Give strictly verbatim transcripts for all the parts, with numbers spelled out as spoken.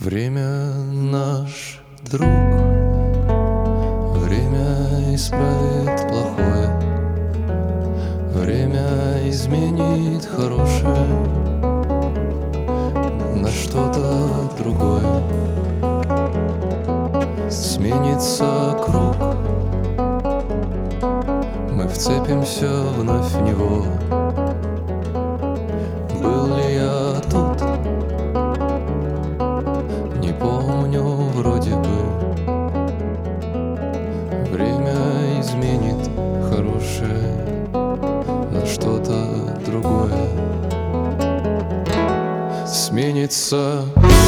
Время наш друг, время исправит плохое, время изменит хорошее на что-то другое. Сменится круг, мы вцепимся вновь в него. Был ли я тут? Не помню, вроде бы. Время изменит хорошее на что-то другое. Сменится.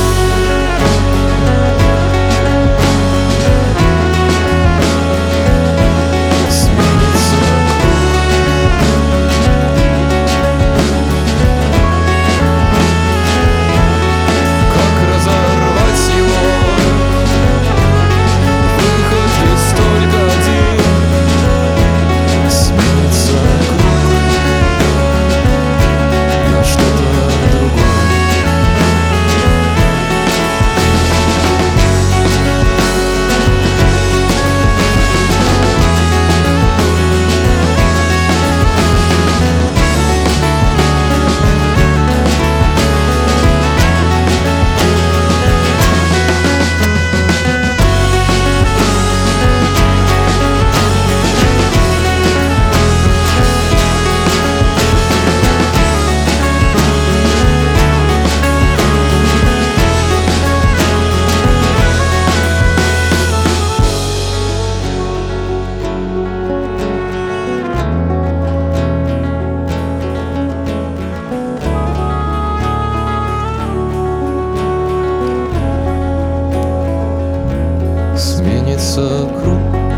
Сменится круг,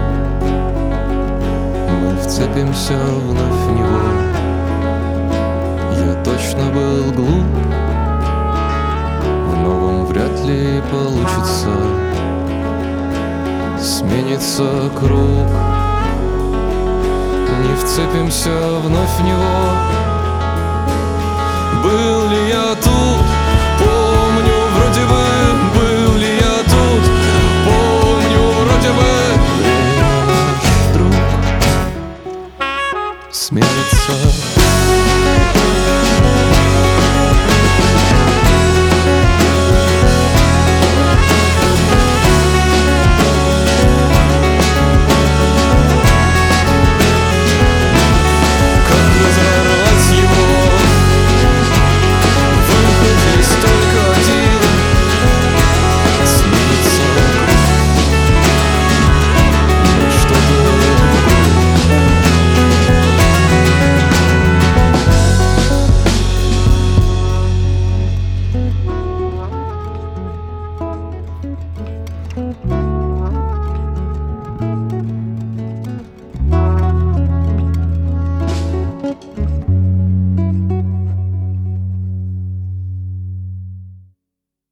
мы вцепимся вновь в него. Я точно был глуп, в новом вряд ли получится. Сменится круг, не вцепимся вновь в него. Был ли я тут?